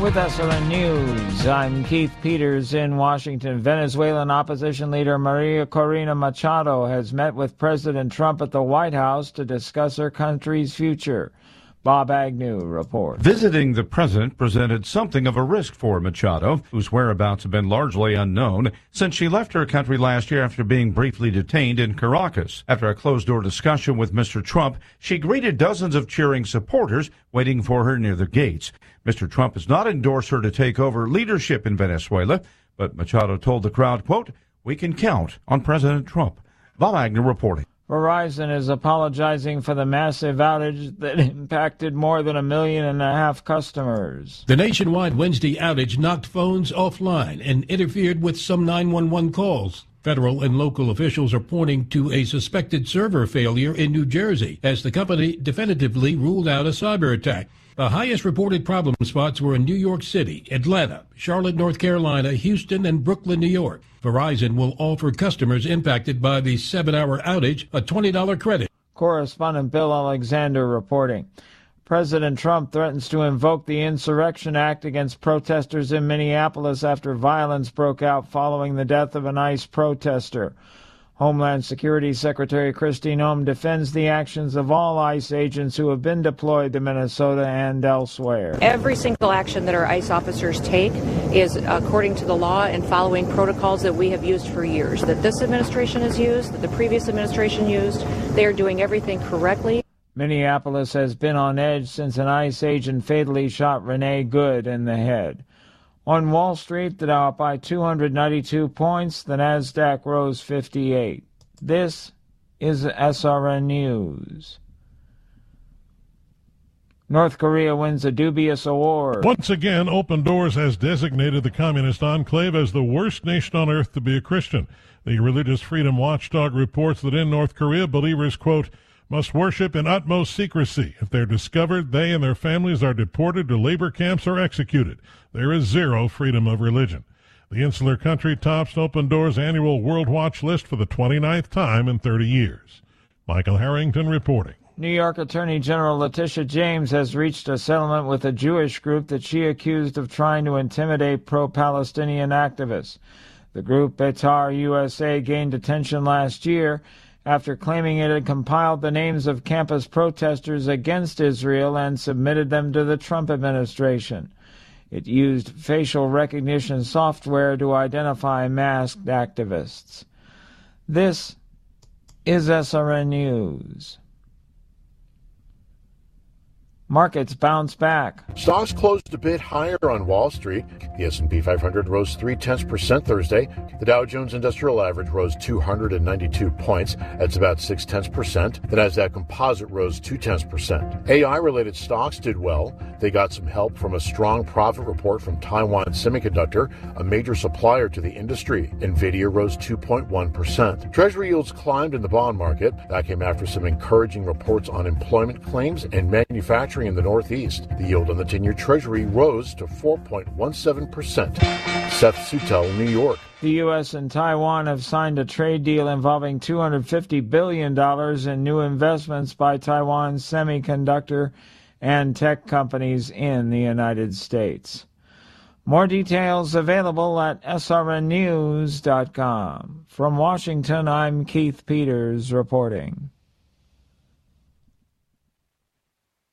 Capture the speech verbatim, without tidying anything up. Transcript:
With S R N News, I'm Keith Peters in Washington. Venezuelan opposition leader Maria Corina Machado has met with President Trump at the White House to discuss her country's future. Bob Agnew reports. Visiting the president presented something of a risk for Machado, whose whereabouts have been largely unknown since she left her country last year after being briefly detained in Caracas. After a closed-door discussion with Mister Trump, she greeted dozens of cheering supporters waiting for her near the gates. Mister Trump has not endorsed her to take over leadership in Venezuela, but Machado told the crowd, quote, "We can count on President Trump." Bob Agnew reporting. Verizon is apologizing for the massive outage that impacted more than a million and a half customers. The nationwide Wednesday outage knocked phones offline and interfered with some nine one one calls. Federal and local officials are pointing to a suspected server failure in New Jersey as the company definitively ruled out a cyber attack. The highest reported problem spots were in New York City, Atlanta, Charlotte, North Carolina, Houston, and Brooklyn, New York. Verizon will offer customers impacted by the seven-hour outage a twenty dollars credit. Correspondent Bill Alexander reporting. President Trump threatens to invoke the Insurrection Act against protesters in Minneapolis after violence broke out following the death of an ICE protester. Homeland Security Secretary Kristi Noem defends the actions of all ICE agents who have been deployed to Minnesota and elsewhere. Every single action that our ICE officers take is according to the law and following protocols that we have used for years, that this administration has used, that the previous administration used. They are doing everything correctly. Minneapolis has been on edge since an ICE agent fatally shot Renee Good in the head. On Wall Street, the Dow up by two hundred ninety-two points, the Nasdaq rose fifty-eight. This is S R N News. North Korea wins a dubious award. Once again, Open Doors has designated the communist enclave as the worst nation on earth to be a Christian. The Religious Freedom Watchdog reports that in North Korea, believers, quote, must worship in utmost secrecy. If they're discovered, they and their families are deported to labor camps or executed. There is zero freedom of religion. The insular country tops Open Doors' annual World Watch list for the twenty-ninth time in thirty years. Michael Harrington reporting. New York Attorney General Letitia James has reached a settlement with a Jewish group that she accused of trying to intimidate pro-Palestinian activists. The group Beitar U S A gained attention last year after claiming it had compiled the names of campus protesters against Israel and submitted them to the Trump administration. It used facial recognition software to identify masked activists. This is S R N News. Markets bounce back. Stocks closed a bit higher on Wall Street. The S and P five hundred rose three tenths percent Thursday. The Dow Jones Industrial Average rose two hundred ninety-two points. That's about six tenths percent. The Nasdaq Composite rose two tenths percent. A I-related stocks did well. They got some help from a strong profit report from Taiwan Semiconductor, a major supplier to the industry. Nvidia rose two point one percent. Treasury yields climbed in the bond market. That came after some encouraging reports on employment claims and manufacturing in the Northeast. The yield on the ten-year Treasury rose to four point one seven percent. Seth Sutel, New York. The U S and Taiwan have signed a trade deal involving two hundred fifty billion dollars in new investments by Taiwan's semiconductor and tech companies in the United States. More details available at S R N news dot com. From Washington, I'm Keith Peters reporting.